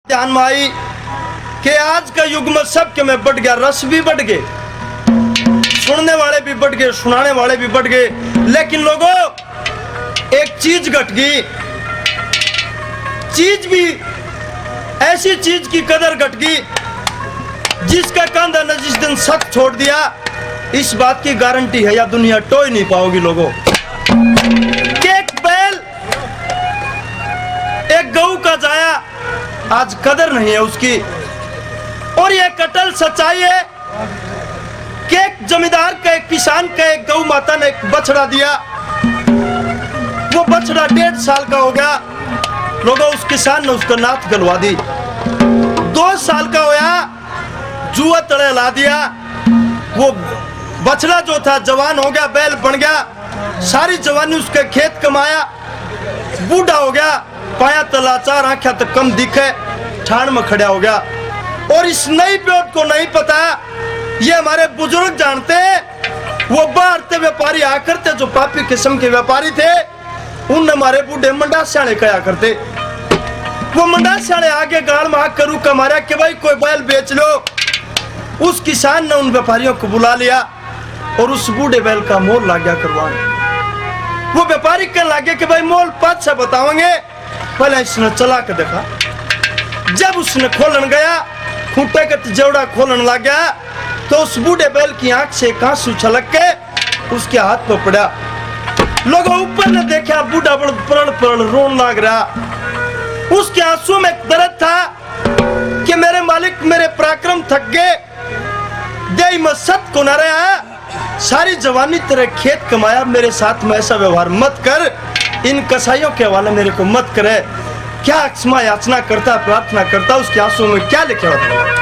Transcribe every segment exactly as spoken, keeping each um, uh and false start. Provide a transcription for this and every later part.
ध्यान में आई कि आज का युग में सबके में बढ़ गया, रस भी बढ़ गए, सुनने वाले भी बढ़ गए, सुनाने वाले भी बढ़ गए, लेकिन लोगों एक चीज घट गई। चीज भी ऐसी चीज की कदर घट गई जिसका कंधा ने जिस दिन सख्त छोड़ दिया, इस बात की गारंटी है या दुनिया टोय नहीं पाओगी लोगों। एक बैल एक गऊ का जाया, आज कदर नहीं है उसकी। और ये कटल सच्चाई है कि एक जमींदार का, एक किसान का, एक गौ माता ने एक बछड़ा दिया। वो बछड़ा डेढ़ साल का हो गया, लोगों उस किसान ने उसका नाथ गलवा दी। दो साल का होया, जुआ तड़े ला दिया। वो बछड़ा जो था जवान हो गया, बैल बन गया, सारी जवानी उसके खेत कमाया, बूढ़ा हो गया, पाया तलाचार, आंखें तो कम दिखे, ठाण में खड़ा हो गया। और इस नई पीढ़ी को नहीं पता, ये हमारे बुजुर्ग जानते। वो बाहर से व्यापारी आकर थे, जो पापी किस्म के व्यापारी थे, उन हमारे बूढ़े मंडा सियाने कहा करते। वो मंडा सियाने आगे गाल में आकर रुका मारा कि भाई कोई बैल बेच लो। उस किसान ने उन व्यापारियों को बुला लिया और उस बूढ़े बैल का मोल ला गया करवाने। वो व्यापारी कहने लगे कि भाई मोल पाँच से बताओगे। पहले इसने चला के देखा, जब उसने खोलन गया, खूंटे का तिजोड़ा खोलन लग गया, तो उस बूढ़े बैल की आंख से एक आंसू छलक के उसके हाथ पर पड़ा। लोगों ऊपर ने देखा, बूढ़ा बड़ प्रण प्रण रोन लग रहा। उसके आंसू में दर्द था कि मेरे मालिक, मेरे पराक्रम थक गए, दे में सत को न रहा, सारी जवानी तेरे खेत कमाया, मेरे साथ में ऐसा व्यवहार मत कर, इन कसाईयों के हवाले मेरे को मत करे। क्या क्षमा याचना करता, प्रार्थना करता, उसके आंसू में क्या लिखा होता?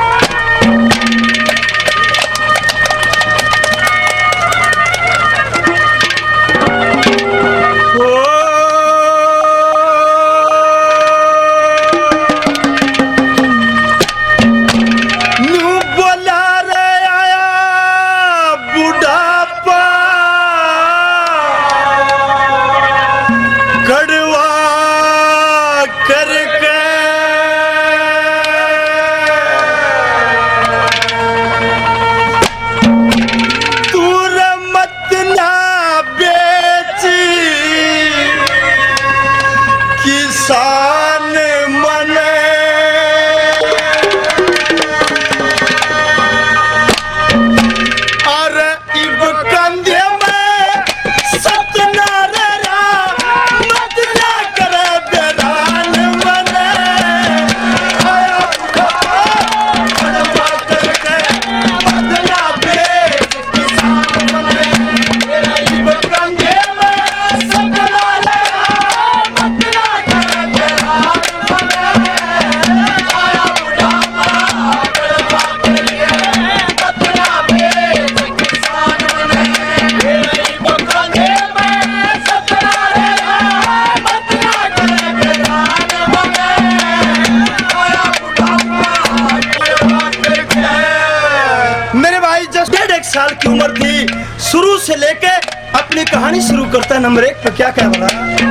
साल की उम्र थी, शुरू से लेके अपनी कहानी शुरू करता है। नंबर एक पे क्या क्या बोला?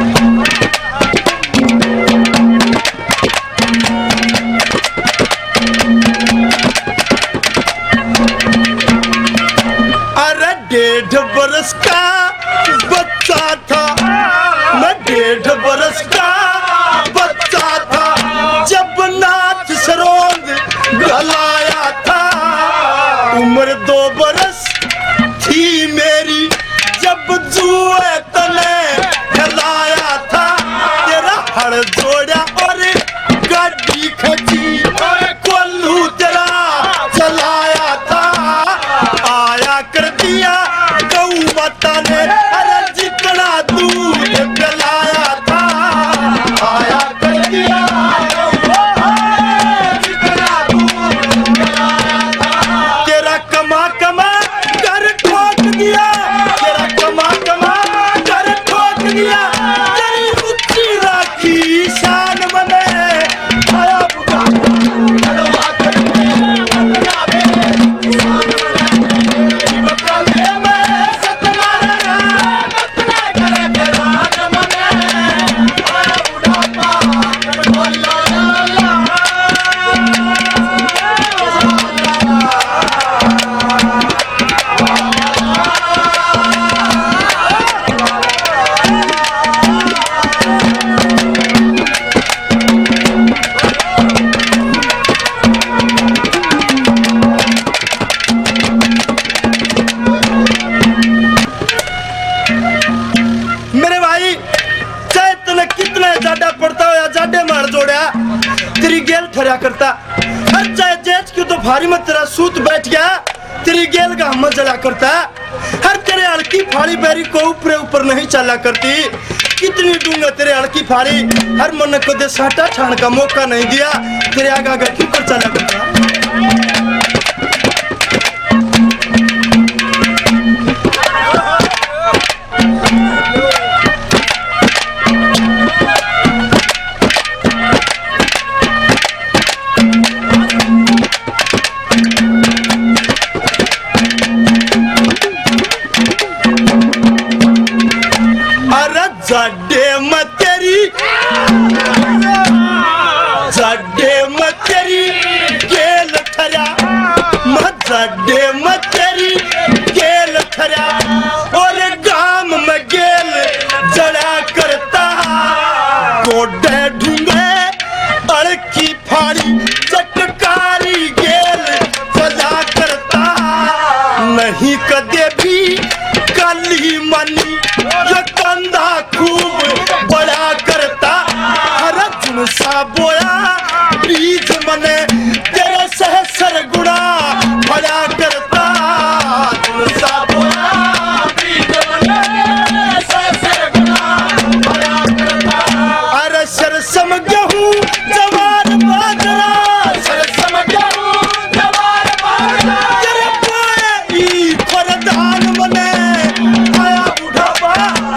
अरे डेढ़ बरस का बच्चा था मैं, डेढ़ बरस का बच्चा था, जब नाथ सरोंद गलाया था। उम्र दो बरस थी मेरी, जब जुए तले खिलाया था। तेरा हड़ जोड़ा और गाड़ी खची, कोल्लू तेरा चलाया था। आया कर दिया गऊ माता ने, अरे जितना दूध पिलाया था। आया कर दिया शान बने आया बुढ़ा। तेरी गेल ठहरा करता। हर चाहे जेज की तो भारी में तेरा सूत बैठ गया, तेरी गेल का हम जला करता। हर तेरे अड़की फाड़ी बैरी को ऊपर ऊपर नहीं चला करती। कितनी दूंगा तेरे अड़की फाड़ी, हर मन को दे साटा छान का मौका नहीं दिया, तेरे आगे आगे क्यों कर चला करता। जड्डे मत तेरी जड्डे मत तेरी गेल ठरा, मत जड्डे मत तेरी गेल ठरा, और गाम में गेल जड़ा करता। गोडे ढूंगे अड़की फाड़ी चटकारी गेल सजा करता। नहीं कदे भी कली मनी ये कंधा खूब बड़ा करता। हर सा बोया बीज मने तेरे सहसर गुणा बड़ा करता। सा बोया बीज मने सहसर गुणा बड़ा करता। अरे सरसम गेहूं जवार बाजरा, सरसम गेहूं जवार बाजरा, तेरे पाए ई फरदान मने आया बुढ़ापा।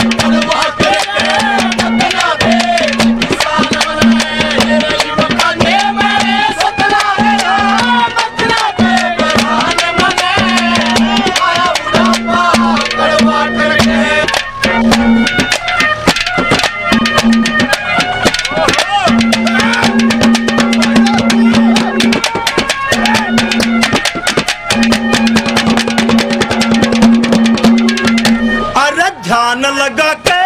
ध्यान लगा के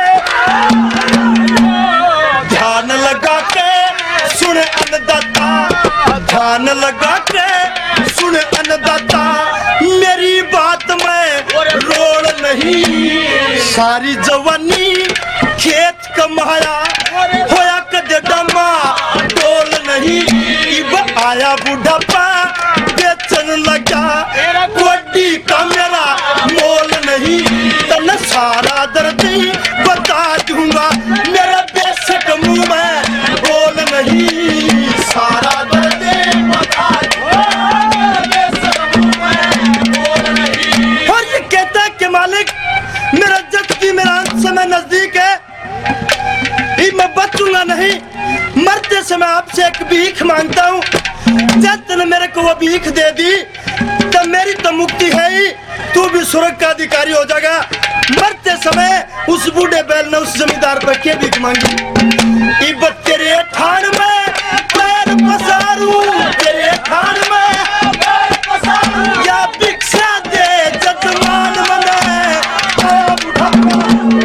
ध्यान लगा के सुन अन्नदाता, ध्यान लगा के सुन अन्नदाता। मेरी बात में रोड़ नहीं, सारी जवानी खेत कमाया होया कदे डमा डोल नहीं। इब आया बुढ़ापा बेचन लगा, कोडी का मेरा मोल नहीं। तन सारा दर्द बता दूंगा, मेरा बेशक मुंह में बोल नहीं। सारा दर्द बता दूंगा, बेशक मुंह में बोल नहीं। और ये कहता है कि मालिक मेरा जख्ती मेरा अंत समय नजदीक है, मैं बचूंगा नहीं। मरते समय आपसे एक भीख मांगता हूँ, जब तूने मेरे को वो भीख दे दी तब मेरी तो मुक्ति है ही, तू भी स्वर्ग का अधिकारी हो जाएगा। मरते समय उस बूढ़े बैल ने उस जमींदार पर क्या भीख मांगी। इब्बत तेरे ठाण में पैर पसारूं, तेरे ठाण में पैर पसारूं, या भिक्षा दे जजमान मने आया बुढ़ापा।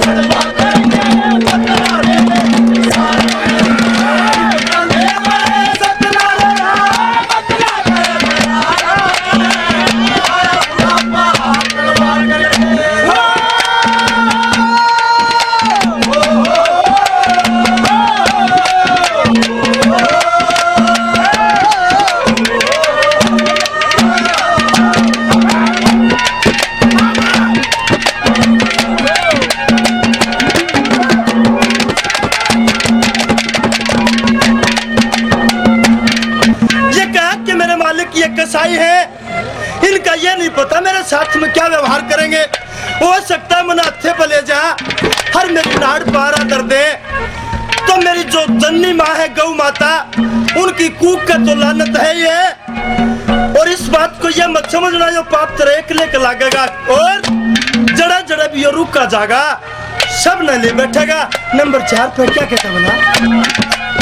कसाई है, इनका ये नहीं पता मेरे साथ में क्या व्यवहार करेंगे। हो सकता है मन हथे पे ले जा, हर मेरी नाड़ पारा दर्द है। तो मेरी जो जननी माँ है गौ माता, उनकी कूक का तो लानत है ये। और इस बात को ये मत समझना जो पाप तेरे एकले के लागेगा, और जड़ा जड़ा भी ये रुक का जागा, सब न ले बैठेगा। नंबर चार पे क्या कहता बोला,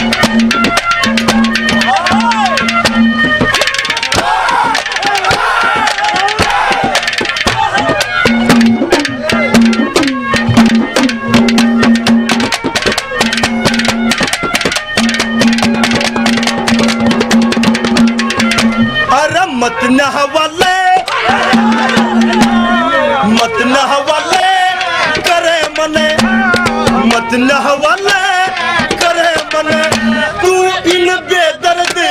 मत नहवाले मत नहवाले करे मने, मत नहवाले करे मने। तू इन बेदर्द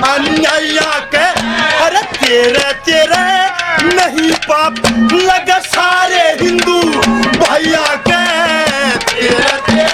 अन्याया के अरे तेरे तेरे नहीं पाप लगा सारे हिंदू भैया के तेरे तेरे